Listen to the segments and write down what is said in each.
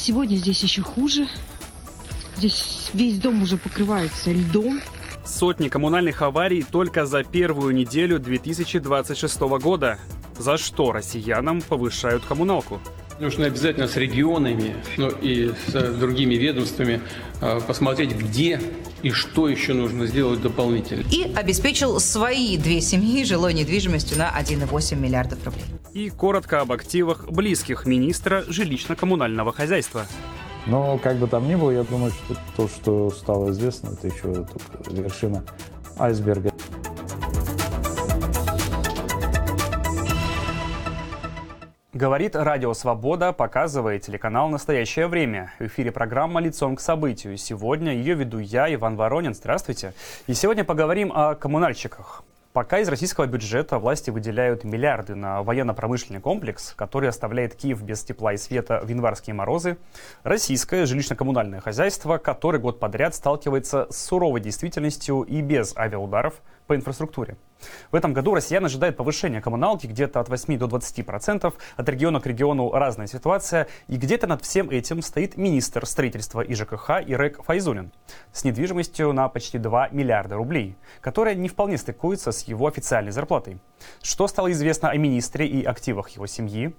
Сегодня здесь еще хуже. Здесь весь дом уже покрывается льдом. Сотни коммунальных аварий только за первую неделю 2026 года. За что россиянам повышают коммуналку? Нужно обязательно с регионами, и с другими ведомствами посмотреть, где и что еще нужно сделать дополнительно. И обеспечил свои 2 семьи жилой недвижимостью на 1,8 миллиардов рублей. И коротко об активах близких министра жилищно-коммунального хозяйства. Но как бы там ни было, я думаю, что то, что стало известно, это еще только вершина айсберга. Говорит Радио Свобода, показывает телеканал «Настоящее время». В эфире программа «Лицом к событию». Сегодня ее веду я, Иван Воронин. Здравствуйте. И сегодня поговорим о коммунальщиках. Пока из российского бюджета власти выделяют миллиарды на военно-промышленный комплекс, который оставляет Киев без тепла и света в январские морозы, российское жилищно-коммунальное хозяйство который год подряд сталкивается с суровой действительностью и без авиаударов по инфраструктуре. В этом году россиян ожидает повышение коммуналки где-то от 8 до 20%, от региона к региону разная ситуация, и где-то над всем этим стоит министр строительства и ЖКХ Ирек Файзуллин с недвижимостью на почти 2 миллиарда рублей, которая не вполне стыкуется с его официальной зарплатой. Что стало известно о министре и активах его семей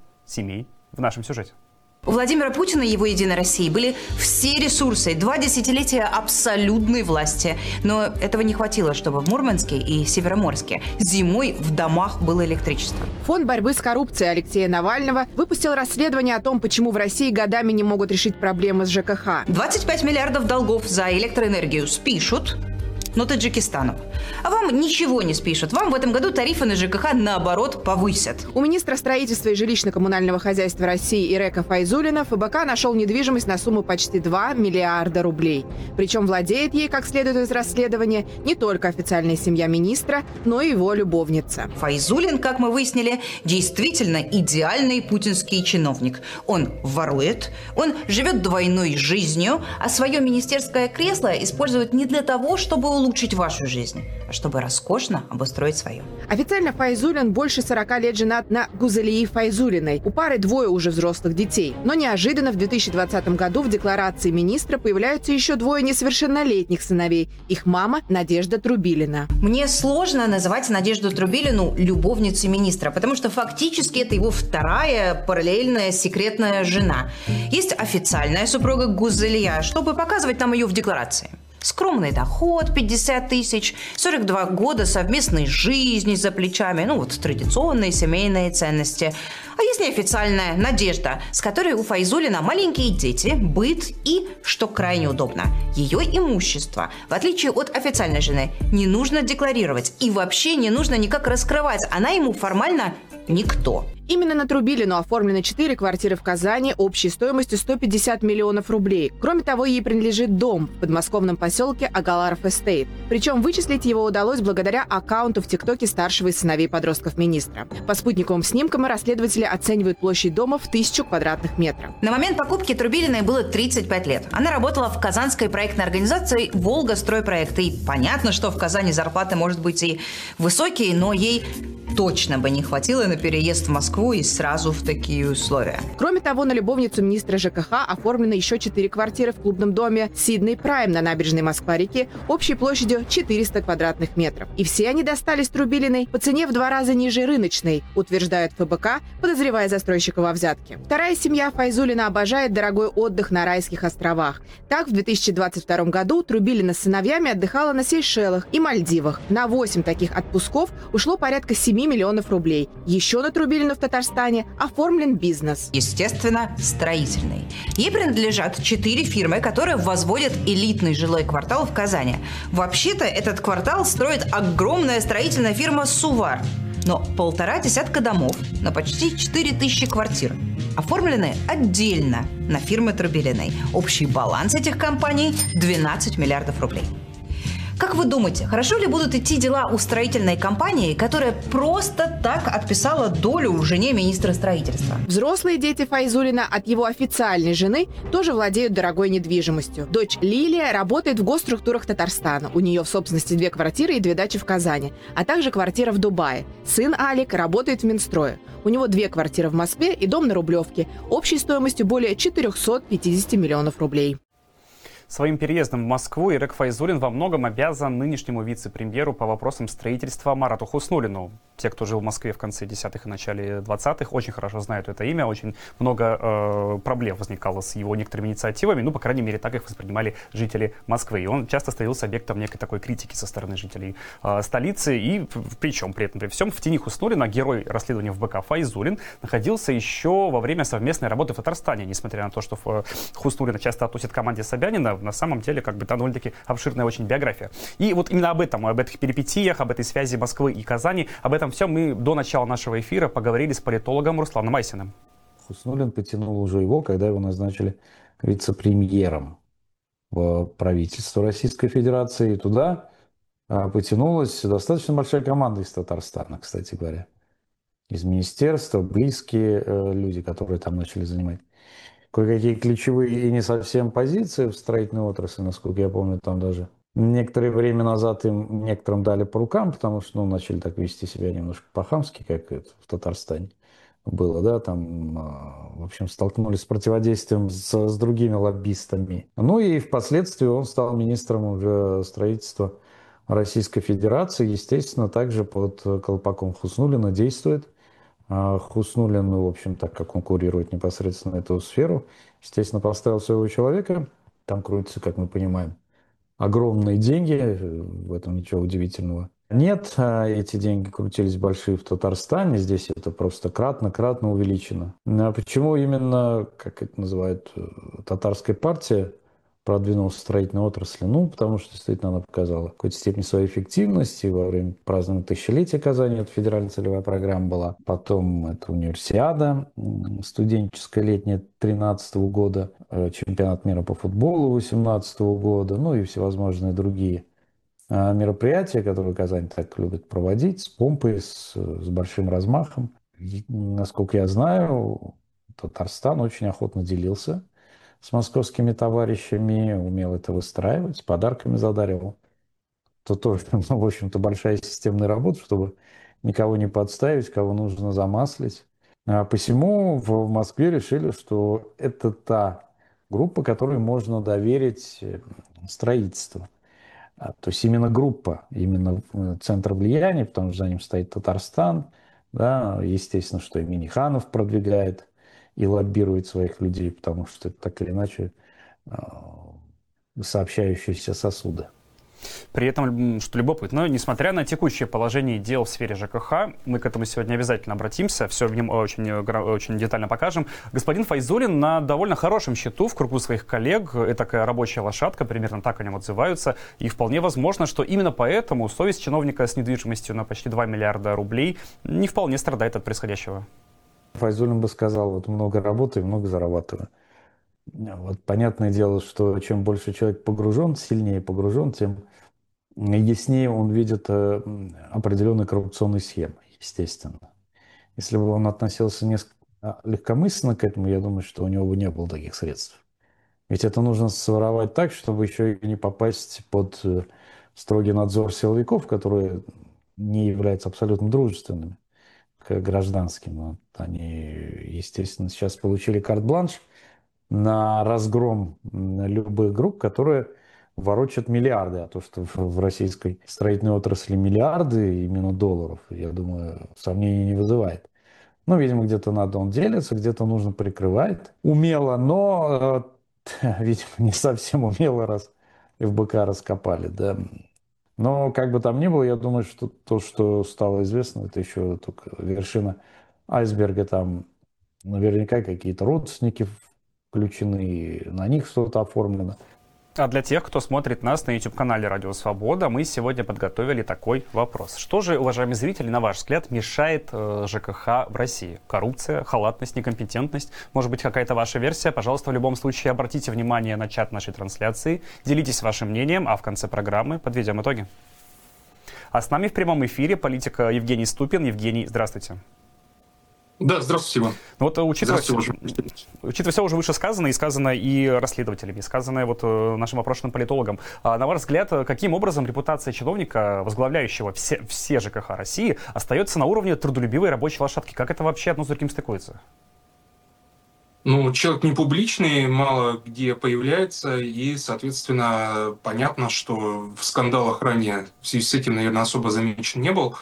в нашем сюжете. У Владимира Путина и его «Единой России» были все ресурсы, 2 десятилетия абсолютной власти. Но этого не хватило, чтобы в Мурманске и Североморске зимой в домах было электричество. Фонд борьбы с коррупцией Алексея Навального выпустил расследование о том, почему в России годами не могут решить проблемы с ЖКХ. 25 миллиардов долгов за электроэнергию спишут, но Таджикистану. А вам ничего не спишут. Вам в этом году тарифы на ЖКХ, наоборот, повысят. У министра строительства и жилищно-коммунального хозяйства России Ирека Файзуллина ФБК нашел недвижимость на сумму почти 2 миллиарда рублей. Причем владеет ей, как следует из расследования, не только официальная семья министра, но и его любовница. Файзуллин, как мы выяснили, действительно идеальный путинский чиновник. Он ворует, он живет двойной жизнью, а свое министерское кресло использует не для того, чтобы улучшить вашу жизнь, а чтобы роскошно обустроить свою. Официально Файзуллин больше 40 лет женат на Гузалии Файзуллиной. У пары 2 уже взрослых детей. Но неожиданно в 2020 году в декларации министра появляются еще 2 несовершеннолетних сыновей. Их мама Надежда Трубилина. Мне сложно называть Надежду Трубилину любовницей министра, потому что фактически это его 2-я параллельная секретная жена. Есть официальная супруга Гузалия, чтобы показывать нам ее в декларации. Скромный доход, 50 тысяч, 42 года совместной жизни за плечами, традиционные семейные ценности. А есть неофициальная Надежда, с которой у Файзуллина маленькие дети, быт и, что крайне удобно, ее имущество, в отличие от официальной жены, не нужно декларировать и вообще не нужно никак раскрывать. Она ему формально никто. Именно на Трубилину оформлены 4 квартиры в Казани общей стоимостью 150 миллионов рублей. Кроме того, ей принадлежит дом в подмосковном поселке Агаларов Эстейт. Причем вычислить его удалось благодаря аккаунту в ТикТоке старшего из сыновей подростков министра. По спутниковым снимкам расследователи оценивают площадь дома в 1000 квадратных метров. На момент покупки Трубилиной было 35 лет. Она работала в казанской проектной организации «Волга-стройпроект». И понятно, что в Казани зарплаты, может быть, и высокие, но ей точно бы не хватило на переезд в Москву и сразу в такие условия. Кроме того, на любовницу министра ЖКХ оформлены еще 4 квартиры в клубном доме «Сидней Прайм» на набережной Москва-реки общей площадью 400 квадратных метров. И все они достались Трубилиной по цене в 2 раза ниже рыночной, утверждает ФБК, подозревая застройщика во взятке. Вторая семья Файзуллина обожает дорогой отдых на райских островах. Так, в 2022 году Трубилина с сыновьями отдыхала на Сейшелах и Мальдивах. На 8 таких отпусков ушло порядка 7 миллионов рублей. Еще на Трубилину в Татарстане оформлен бизнес. Естественно, строительный. Ей принадлежат 4 фирмы, которые возводят элитный жилой квартал в Казани. Вообще-то этот квартал строит огромная строительная фирма «Сувар». Но 1,5 десятка домов на почти 4000 квартир оформлены отдельно на фирмы Трубилиной. Общий баланс этих компаний – 12 миллиардов рублей. Как вы думаете, хорошо ли будут идти дела у строительной компании, которая просто так отписала долю жене министра строительства? Взрослые дети Файзуллина от его официальной жены тоже владеют дорогой недвижимостью. Дочь Лилия работает в госструктурах Татарстана. У нее в собственности 2 квартиры и 2 дачи в Казани, а также квартира в Дубае. Сын Алик работает в Минстрое. У него 2 квартиры в Москве и дом на Рублевке, общей стоимостью более 450 миллионов рублей. Своим переездом в Москву Ирек Файзуллин во многом обязан нынешнему вице-премьеру по вопросам строительства Марату Хуснуллину. Те, кто жил в Москве в конце 10-х и начале 20-х, очень хорошо знают это имя. Очень много проблем возникало с его некоторыми инициативами. Ну, по крайней мере, так их воспринимали жители Москвы. И он часто становился объектом некой такой критики со стороны жителей столицы. И причем при этом, при всем, в тени Хуснуллина герой расследования ФБК Файзуллин находился еще во время совместной работы в Татарстане. Несмотря на то, что Хуснуллина часто относят к команде Собянина, на самом деле, там довольно-таки обширная очень биография. И вот именно об этом, об этих перипетиях, об этой связи Москвы и Казани, об этом всем мы до начала нашего эфира поговорили с политологом Русланом Айсиным. Хуснуллин потянул уже его, когда его назначили вице-премьером в правительство Российской Федерации. И туда потянулась достаточно большая команда из Татарстана, кстати говоря. Из министерства, близкие люди, которые там начали занимать кое-какие ключевые и не совсем позиции в строительной отрасли, насколько я помню, там даже некоторое время назад им некоторым дали по рукам, потому что начали так вести себя немножко по-хамски, как это в Татарстане было, да, там, в общем, столкнулись с противодействием с другими лоббистами. Ну и впоследствии он стал министром уже строительства Российской Федерации, естественно, также под колпаком Хуснуллина действует. Хуснуллин, в общем, так как он курирует непосредственно эту сферу, естественно, поставил своего человека. Там крутятся, как мы понимаем, огромные деньги, в этом ничего удивительного нет. Эти деньги крутились большие в Татарстане, здесь это просто кратно увеличено. Почему именно, как это называют, татарская партия продвинулась в строительной отрасли? Ну, потому что действительно она показала в какой-то степени свою эффективность. И во время празднования тысячелетия Казани это федеральная целевая программа была. Потом это универсиада студенческая летняя 2013 года, чемпионат мира по футболу 2018 года, ну и всевозможные другие мероприятия, которые Казань так любит проводить, с помпой, с большим размахом. И, насколько я знаю, Татарстан очень охотно делился с московскими товарищами, умел это выстраивать, с подарками задаривал. Это тоже, в общем-то, большая системная работа, чтобы никого не подставить, кого нужно замаслить. Посему в Москве решили, что это та группа, которой можно доверить строительство. То есть именно группа, именно центр влияния, потому что за ним стоит Татарстан. Да, естественно, что и Миниханов продвигает и лоббирует своих людей, потому что это так или иначе сообщающиеся сосуды. При этом, что любопытно, несмотря на текущее положение дел в сфере ЖКХ, мы к этому сегодня обязательно обратимся, все в нем очень детально покажем. Господин Файзуллин на довольно хорошем счету в кругу своих коллег, это такая рабочая лошадка, примерно так о нем отзываются, и вполне возможно, что именно поэтому совесть чиновника с недвижимостью на почти 2 миллиарда рублей не вполне страдает от происходящего. Файзуллин бы сказал, вот много работаю, много зарабатываю. Вот понятное дело, что чем больше человек погружен, сильнее погружен, тем яснее он видит определенные коррупционные схемы, естественно. Если бы он относился несколько легкомысленно к этому, я думаю, что у него бы не было таких средств. Ведь это нужно своровать так, чтобы еще и не попасть под строгий надзор силовиков, которые не являются абсолютно дружественными к гражданским. Вот они, естественно, сейчас получили карт-бланш на разгром любых групп, которые ворочат миллиарды. А то, что в российской строительной отрасли миллиарды именно долларов, я думаю, сомнений не вызывает. Ну, видимо, где-то надо он делится, где-то нужно прикрывает. Умело, но, видимо, не совсем умело, раз ФБК раскопали, да. Но, как бы там ни было, я думаю, что то, что стало известно, это еще только вершина айсберга. Там наверняка какие-то родственники включены, на них что-то оформлено. А для тех, кто смотрит нас на YouTube-канале «Радио Свобода», мы сегодня подготовили такой вопрос. Что же, уважаемые зрители, на ваш взгляд, мешает ЖКХ в России? Коррупция, халатность, некомпетентность? Может быть, какая-то ваша версия? Пожалуйста, в любом случае обратите внимание на чат нашей трансляции, делитесь вашим мнением, а в конце программы подведем итоги. А с нами в прямом эфире политик Евгений Ступин. Евгений, здравствуйте. Да, здравствуйте, Иван. Вот учитывая все уже вышесказанное, и сказанное и расследователями, и сказанное вот нашим опрошенным политологам, на ваш взгляд, каким образом репутация чиновника, возглавляющего все ЖКХ России, остается на уровне трудолюбивой рабочей лошадки? Как это вообще одно с другим стыкуется? Ну, человек не публичный, мало где появляется, и, соответственно, понятно, что в скандалах ранее в связи с этим, наверное, особо замечен не был.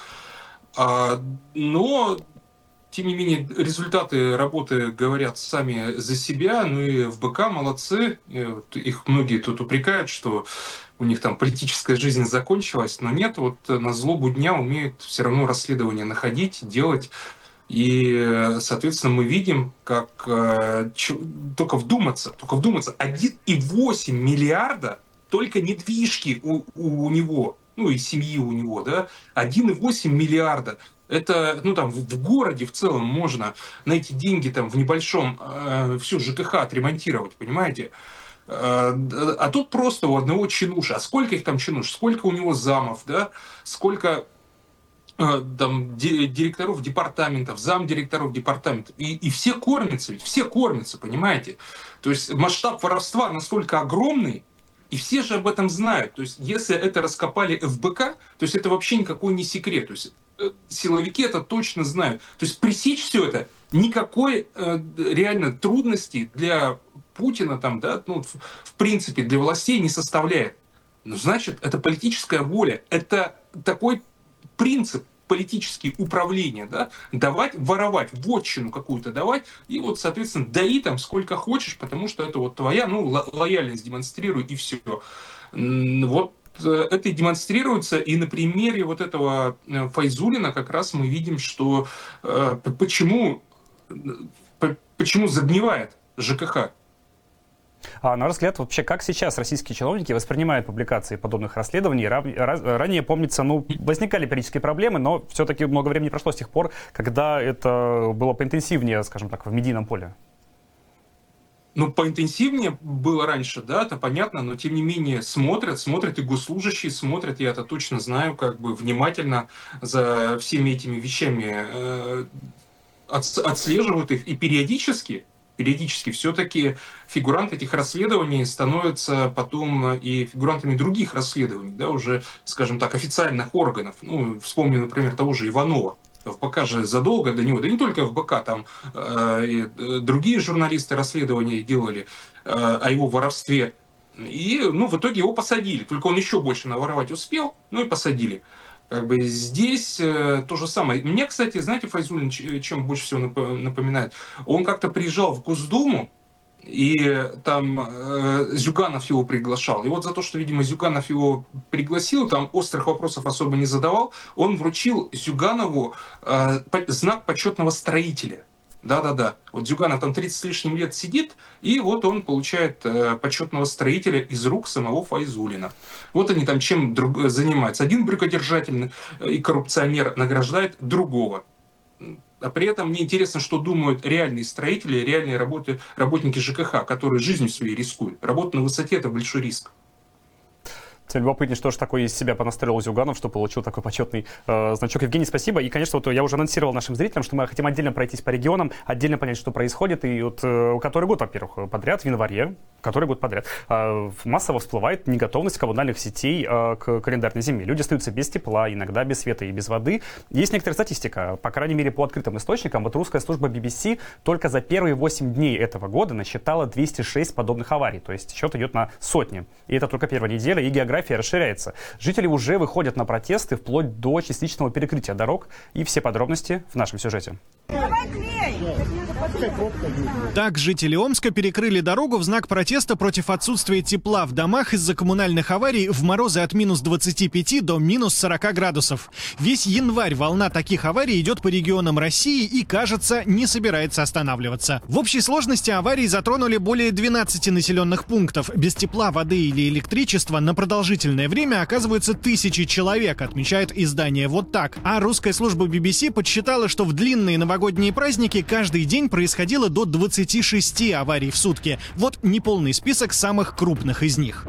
Но тем не менее, результаты работы говорят сами за себя, ну и ФБК молодцы. Их многие тут упрекают, что у них там политическая жизнь закончилась, но нет, вот на злобу дня умеют все равно расследования находить, делать. И, соответственно, мы видим, как только вдуматься, 1,8 миллиарда только недвижки у него, ну и семьи у него, да, 1,8 миллиарда. Это, ну там, в городе в целом можно на эти деньги там в небольшом всю ЖКХ отремонтировать, понимаете? А тут просто у одного чинуша. А сколько их там чинуш? Сколько у него замов, да? Сколько там директоров департаментов, замдиректоров департаментов. И все кормятся, понимаете? То есть масштаб воровства настолько огромный, и все же об этом знают. То есть если это раскопали ФБК, то есть это вообще никакой не секрет. То есть силовики это точно знают. То есть пресечь все это никакой реально трудности для Путина, там, да, ну, в принципе, для властей не составляет. Ну, значит, это политическая воля. Это такой принцип политические управления, да, давать, воровать, вотчину какую-то давать, и вот, соответственно, даи там сколько хочешь, потому что это вот твоя, ну, лояльность демонстрируй, и все. Вот это и демонстрируется, и на примере вот этого Файзуллина как раз мы видим, что почему загнивает ЖКХ. А на ваш взгляд, вообще, как сейчас российские чиновники воспринимают публикации подобных расследований? Ранее, помнится, ну, возникали периодические проблемы, но все-таки много времени прошло с тех пор, когда это было поинтенсивнее, скажем так, в медийном поле. Ну, поинтенсивнее было раньше, да, это понятно, но тем не менее смотрят и госслужащие смотрят, я это точно знаю, как бы внимательно за всеми этими вещами отслеживают их, и периодически все-таки фигуранты этих расследований становятся потом и фигурантами других расследований, да, уже, скажем так, официальных органов. Ну, вспомним, например, того же Иванова. ФБК же задолго до него, да не только ФБК, там и другие журналисты расследования делали о его воровстве. И, ну, в итоге его посадили. Только он еще больше наворовать успел, ну и посадили. Как бы здесь то же самое. Мне, кстати, знаете, Файзуллин чем больше всего напоминает? Он как-то приезжал в Госдуму, и там Зюганов его приглашал. И вот за то, что, видимо, Зюганов его пригласил, там острых вопросов особо не задавал, он вручил Зюганову знак почетного строителя. Да-да-да. Вот Зюганов там 30 с лишним лет сидит, и вот он получает почетного строителя из рук самого Файзуллина. Вот они там чем занимаются. Один брюкодержатель и коррупционер награждает другого. А при этом мне интересно, что думают реальные строители, реальные работники ЖКХ, которые жизнью своей рискуют. Работа на высоте – это большой риск. Тем любопытнее, что же такое из себя понастроил Зюганов, что получил такой почетный значок. Евгений, спасибо. И, конечно, вот я уже анонсировал нашим зрителям, что мы хотим отдельно пройтись по регионам, отдельно понять, что происходит. И вот который год, во-первых, подряд, в январе, который год подряд, массово всплывает неготовность коммунальных сетей к календарной зиме. Люди остаются без тепла, иногда без света и без воды. Есть некоторая статистика, по крайней мере, по открытым источникам. Вот русская служба BBC только за первые 8 дней этого года насчитала 206 подобных аварий. То есть счет идет на сотни. И это только первая неделя, и география расширяется. Жители уже выходят на протесты вплоть до частичного перекрытия дорог. И все подробности в нашем сюжете. Давай клей! Так жители Омска перекрыли дорогу в знак протеста против отсутствия тепла в домах из-за коммунальных аварий в морозы от минус 25 до минус 40 градусов. Весь январь волна таких аварий идет по регионам России и, кажется, не собирается останавливаться. В общей сложности аварии затронули более 12 населенных пунктов. Без тепла, воды или электричества на продолжительное время оказываются тысячи человек, отмечает издание «Вот так». А русская служба BBC подсчитала, что в длинные новогодние праздники каждый день происходило до 26 аварий в сутки. Вот неполный список самых крупных из них.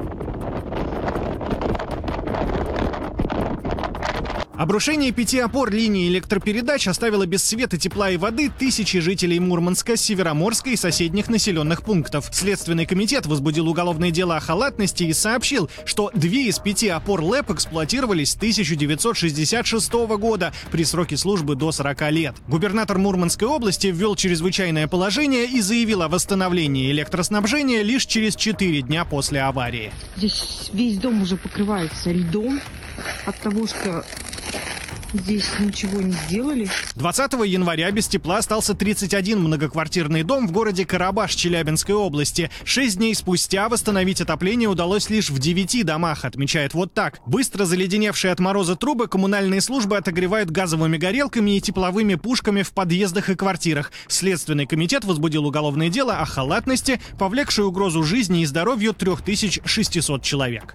Обрушение 5 опор линии электропередач оставило без света, тепла и воды тысячи жителей Мурманска, Североморска и соседних населенных пунктов. Следственный комитет возбудил уголовное дело о халатности и сообщил, что 2 из 5 опор ЛЭП эксплуатировались с 1966 года при сроке службы до 40 лет. Губернатор Мурманской области ввел чрезвычайное положение и заявил о восстановлении электроснабжения лишь через 4 дня после аварии. Здесь весь дом уже покрывается льдом от того, что здесь ничего не сделали. 20 января без тепла остался 31 многоквартирный дом в городе Карабаш Челябинской области. 6 дней спустя восстановить отопление удалось лишь в 9 домах, отмечает «Вот так». Быстро заледеневшие от мороза трубы коммунальные службы отогревают газовыми горелками и тепловыми пушками в подъездах и квартирах. Следственный комитет возбудил уголовное дело о халатности, повлекшей угрозу жизни и здоровью 3600 человек.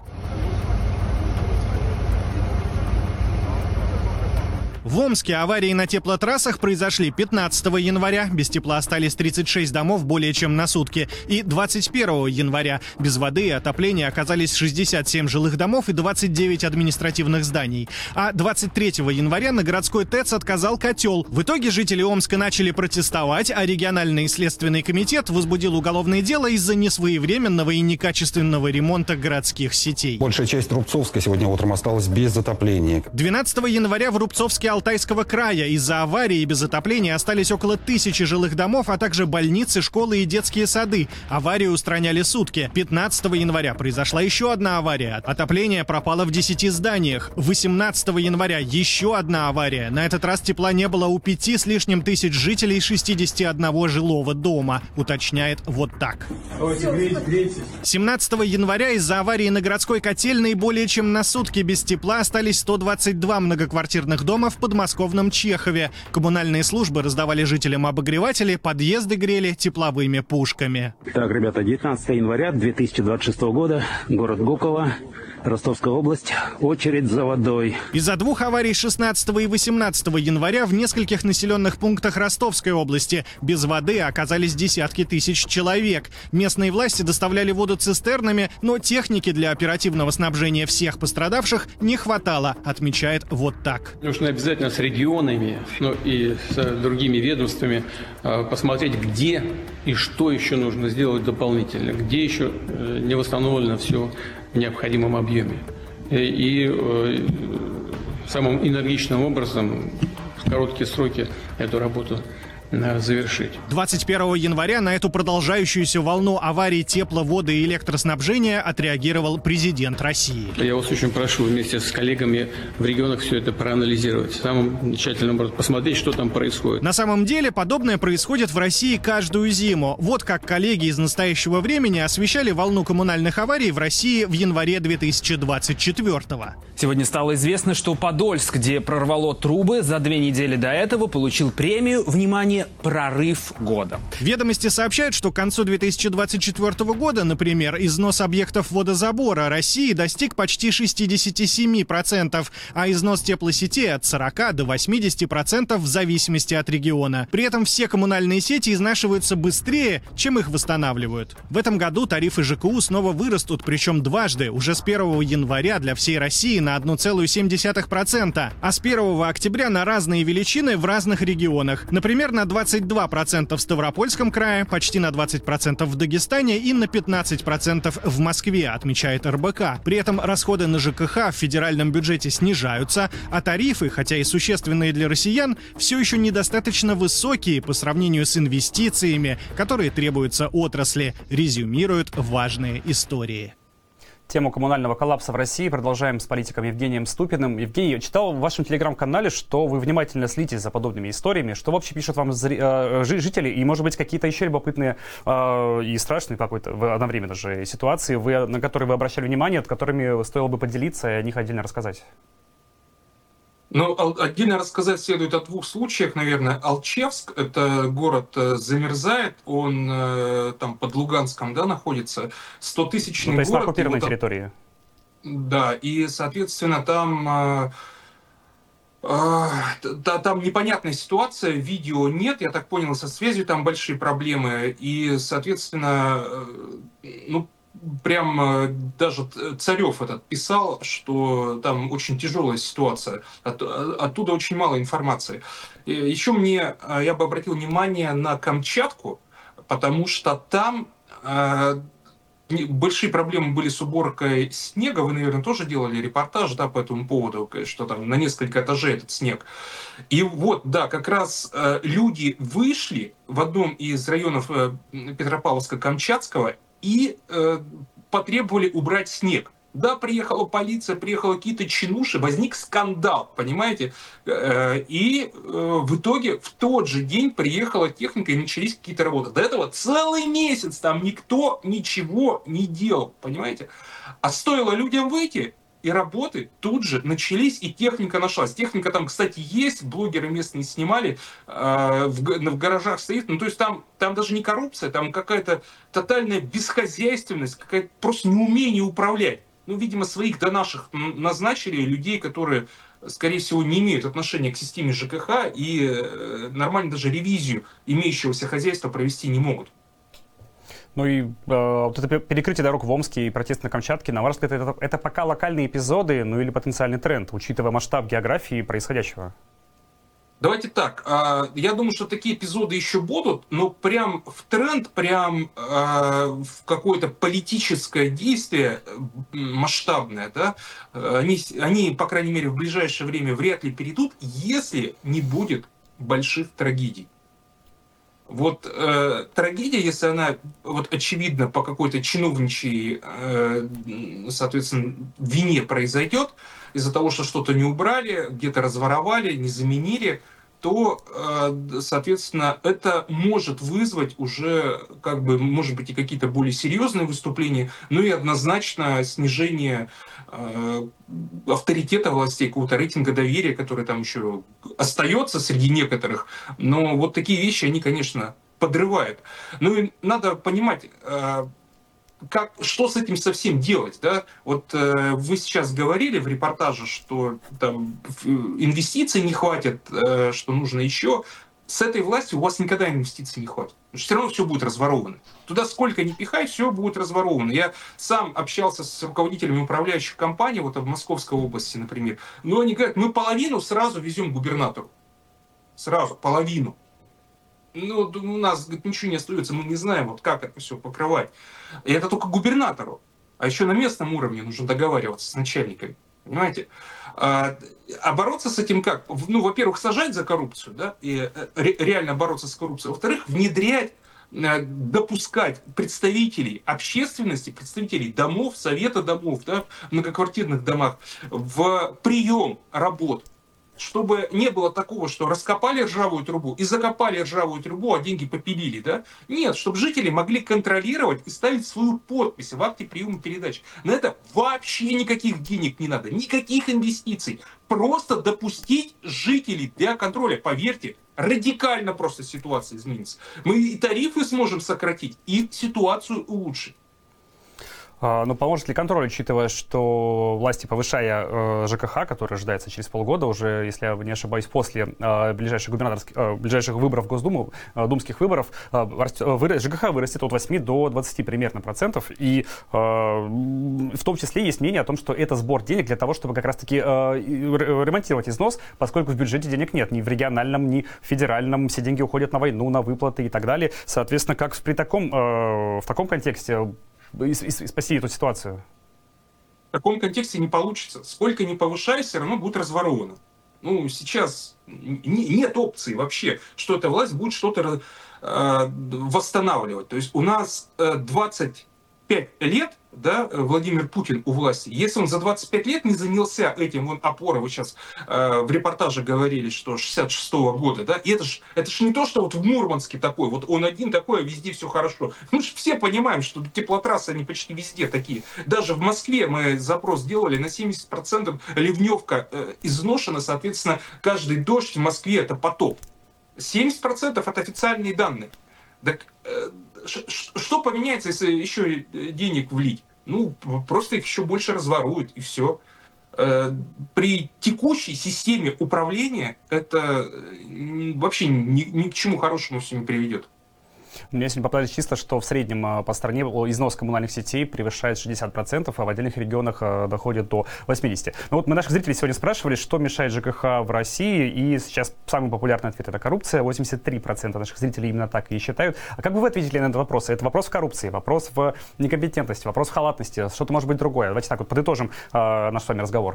В Омске аварии на теплотрассах произошли 15 января. Без тепла остались 36 домов более чем на сутки. И 21 января без воды и отопления оказались 67 жилых домов и 29 административных зданий. А 23 января на городской ТЭЦ отказал котел. В итоге жители Омска начали протестовать, а региональный следственный комитет возбудил уголовное дело из-за несвоевременного и некачественного ремонта городских сетей. Большая часть Рубцовска сегодня утром осталась без отопления. 12 января в Рубцовске Алтайского края из-за аварии без отопления остались около 1000 жилых домов, а также больницы, школы и детские сады. Аварию устраняли сутки. 15 января произошла еще одна авария. Отопление пропало в 10 зданиях. 18 января еще одна авария. На этот раз тепла не было у 5 с лишним тысяч жителей 61 жилого дома, уточняет «Вот так». 17 января из-за аварии на городской котельной более чем на сутки без тепла остались 122 многоквартирных дома в подмосковном Чехове. Коммунальные службы раздавали жителям обогреватели, подъезды грели тепловыми пушками. Так, ребята, 19 января 2026 года, город Гуково, Ростовская область, очередь за водой. Из-за 2 аварий 16 и 18 января в нескольких населенных пунктах Ростовской области без воды оказались десятки тысяч человек. Местные власти доставляли воду цистернами, но техники для оперативного снабжения всех пострадавших не хватало, отмечает «Вот так». Нужно обязательно с регионами, ну и с другими ведомствами посмотреть, где и что еще нужно сделать дополнительно, где еще не восстановлено все в необходимом объеме. И самым энергичным образом в короткие сроки эту работу завершить. 21 января на эту продолжающуюся волну аварий тепло-, воды и электроснабжения отреагировал президент России. Я вас очень прошу вместе с коллегами в регионах все это проанализировать. Самым тщательным образом посмотреть, что там происходит. На самом деле подобное происходит в России каждую зиму. Вот как коллеги из настоящего времени освещали волну коммунальных аварий в России в январе 2024-го. Сегодня стало известно, что Подольск, где прорвало трубы, за 2 недели до этого получил премию, внимание, «Прорыв года». Ведомости сообщают, что к концу 2024 года, например, износ объектов водозабора России достиг почти 67%, а износ теплосетей от 40 до 80% в зависимости от региона. При этом все коммунальные сети изнашиваются быстрее, чем их восстанавливают. В этом году тарифы ЖКУ снова вырастут, причем дважды, уже с 1 января для всей России на 1,7%, а с 1 октября на разные величины в разных регионах. Например, на 22% в Ставропольском крае, почти на 20% в Дагестане и на 15% в Москве, отмечает РБК. При этом расходы на ЖКХ в федеральном бюджете снижаются, а тарифы, хотя и существенные для россиян, все еще недостаточно высокие по сравнению с инвестициями, которые требуются отрасли, резюмируют важные истории. Тему коммунального коллапса в России продолжаем с политиком Евгением Ступиным. Евгений, читал в вашем телеграм-канале, что вы внимательно следите за подобными историями. Что вообще пишут вам жители? И, может быть, какие-то еще любопытные и страшные какой-то одновременно же ситуации, на которые вы обращали внимание, которыми стоило бы поделиться и о них отдельно рассказать? Ну, отдельно рассказать следует о двух случаях, наверное. Алчевск, это город замерзает, он там под Луганском, да, находится, 100-тысячный то есть город. на оккупированной территории. Да, и, соответственно, там непонятная ситуация, видео нет, я так понял, со связью там большие проблемы, и, соответственно, ну, прям даже Царев этот писал, что там очень тяжелая ситуация, оттуда очень мало информации. Еще я бы обратил внимание на Камчатку, потому что там большие проблемы были с уборкой снега. Вы, наверное, тоже делали репортаж, да, по этому поводу, что там на несколько этажей этот снег. И вот, да, как раз люди вышли в одном из районов Петропавловска-Камчатского и потребовали убрать снег. Да, приехала полиция, приехали какие-то чинуши, возник скандал, понимаете? И в итоге в тот же день приехала техника и начались какие-то работы. До этого целый месяц там никто ничего не делал, понимаете? А стоило людям выйти, и работы тут же начались, и техника нашлась. Техника там, кстати, есть, блогеры местные снимали, в гаражах стоит. Ну, то есть там даже не коррупция, там какая-то тотальная бесхозяйственность, какая-то просто неумение управлять. Ну, видимо, своих до наших назначили людей, которые, скорее всего, не имеют отношения к системе ЖКХ и нормально даже ревизию имеющегося хозяйства провести не могут. Ну и вот это перекрытие дорог в Омске и протест на Камчатке, на ваш взгляд, это пока локальные эпизоды, ну или потенциальный тренд, учитывая масштаб географии происходящего? Давайте так, я думаю, что такие эпизоды еще будут, но прям в тренд, прям в какое-то политическое действие масштабное, да, они, по крайней мере, в ближайшее время вряд ли перейдут, если не будет больших трагедий. Вот трагедия, если она вот очевидно по какой-то чиновничьей, соответственно, вине произойдет, из-за того, что что-то не убрали, где-то разворовали, не заменили, то, соответственно, это может вызвать уже, как бы, может быть, и какие-то более серьезные выступления, но и однозначно снижение авторитета властей, какого-то рейтинга доверия, который там еще остается среди некоторых. Но вот такие вещи, они, конечно, подрывают. Ну и надо понимать, что с этим совсем делать, да? Вот вы сейчас говорили в репортаже, что там инвестиций не хватит, что нужно еще. С этой властью у вас никогда инвестиций не хватит. Потому что все равно все будет разворовано. Туда сколько ни пихай, все будет разворовано. Я сам общался с руководителями управляющих компаний, вот в Московской области, например. Но они говорят, мы половину сразу везем губернатору. Сразу, половину. Ну, у нас, говорит, ничего не остается, мы не знаем, вот как это все покрывать. И это только губернатору. А еще на местном уровне нужно договариваться с начальниками. Понимаете? А бороться с этим как? Ну, во-первых, сажать за коррупцию, да, и реально бороться с коррупцией. Во-вторых, внедрять, допускать представителей общественности, представителей домов, совета домов, да, в многоквартирных домах в прием работ. Чтобы не было такого, что раскопали ржавую трубу и закопали ржавую трубу, а деньги попилили, да? Нет, чтобы жители могли контролировать и ставить свою подпись в акте приема передач. На это вообще никаких денег не надо, никаких инвестиций. Просто допустить жителей для контроля. Поверьте, радикально просто ситуация изменится. Мы и тарифы сможем сократить, и ситуацию улучшить. Но поможет ли контроль, учитывая, что власти, повышая ЖКХ, который ожидается через полгода, уже, если я не ошибаюсь, после ближайших выборов в Госдуму, думских выборов, ЖКХ вырастет от 8 до 20 примерно процентов. И в том числе есть мнение о том, что это сбор денег для того, чтобы как раз-таки ремонтировать износ, поскольку в бюджете денег нет ни в региональном, ни в федеральном. Все деньги уходят на войну, на выплаты и так далее. Соответственно, как в таком контексте спасти эту ситуацию? В таком контексте не получится. Сколько ни повышай, все равно будет разворовано. Ну, сейчас нет опции вообще, что эта власть будет что-то восстанавливать. То есть у нас 25 25 лет, да, Владимир Путин у власти, если он за 25 лет не занялся этим, вон опора, вы сейчас в репортаже говорили, что 66-го года, да, и это ж не то, что вот в Мурманске такой, вот он один такой, а везде все хорошо. Мы же все понимаем, что теплотрассы, они почти везде такие. Даже в Москве мы запрос делали, на 70% ливневка изношена, соответственно, каждый дождь в Москве это потоп. 70% это официальные данные. Так что поменяется, если еще денег влить? Ну, просто их еще больше разворуют, и все. При текущей системе управления это вообще ни к чему хорошему все не приведет. У меня сегодня попадали числа, что в среднем по стране износ коммунальных сетей превышает 60%, а в отдельных регионах доходит до 80%. Но вот мы наших зрителей сегодня спрашивали, что мешает ЖКХ в России, и сейчас самый популярный ответ — это коррупция. 83% наших зрителей именно так и считают. А как бы вы ответили на этот вопрос? Это вопрос в коррупции, вопрос в некомпетентности, вопрос в халатности, что-то может быть другое. Давайте так вот подытожим наш с вами разговор.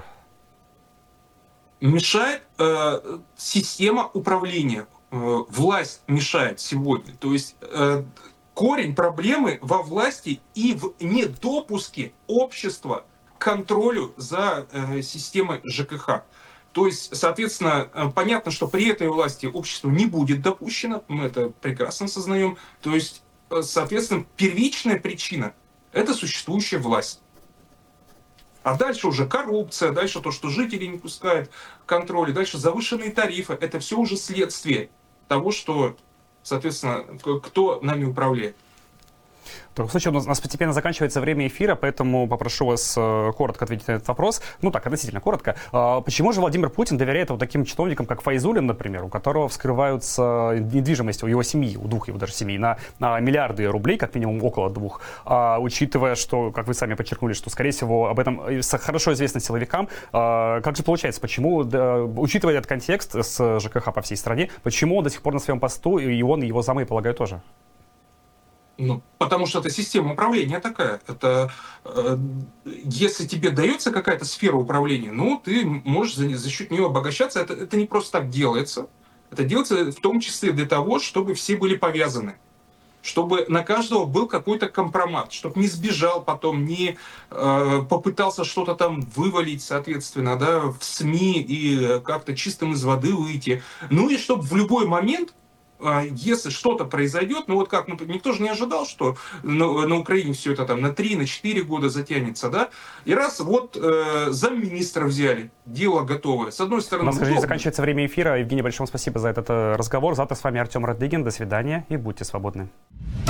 Мешает система управления. Власть мешает сегодня. То есть корень проблемы во власти и в недопуске общества к контролю за системой ЖКХ. То есть, соответственно, понятно, что при этой власти общество не будет допущено, мы это прекрасно осознаем. То есть, соответственно, первичная причина – это существующая власть. А дальше уже коррупция, дальше то, что жители не пускают контроля, дальше завышенные тарифы. Это все уже следствие того, что, соответственно, кто нами управляет. В таком случае у нас постепенно заканчивается время эфира, поэтому попрошу вас коротко ответить на этот вопрос. Ну так, относительно коротко. Почему же Владимир Путин доверяет вот таким чиновникам, как Файзуллин, например, у которого вскрываются недвижимость у его семьи, у двух его даже семей, на миллиарды рублей, как минимум около 2, учитывая, что, как вы сами подчеркнули, что, скорее всего, об этом хорошо известно силовикам. Как же получается, почему, учитывая этот контекст с ЖКХ по всей стране, почему он до сих пор на своем посту, и он, и его замы, полагаю, тоже? Ну, потому что это система управления такая. Это если тебе дается какая-то сфера управления, ну, ты можешь за счет нее обогащаться. Это не просто так делается. Это делается в том числе для того, чтобы все были повязаны. Чтобы на каждого был какой-то компромат, чтобы не сбежал потом, не попытался что-то там вывалить, соответственно, да, в СМИ и как-то чистым из воды выйти. Ну и чтобы в любой момент, если что-то произойдет, ну вот как, никто же не ожидал, что на Украине все это там на 3-4 года затянется, да, и раз вот замминистра взяли, дело готовое. С одной стороны... У нас, к сожалению, заканчивается время эфира. Евгений, большое спасибо за этот разговор. Завтра с вами Артем Радыгин. До свидания и будьте свободны.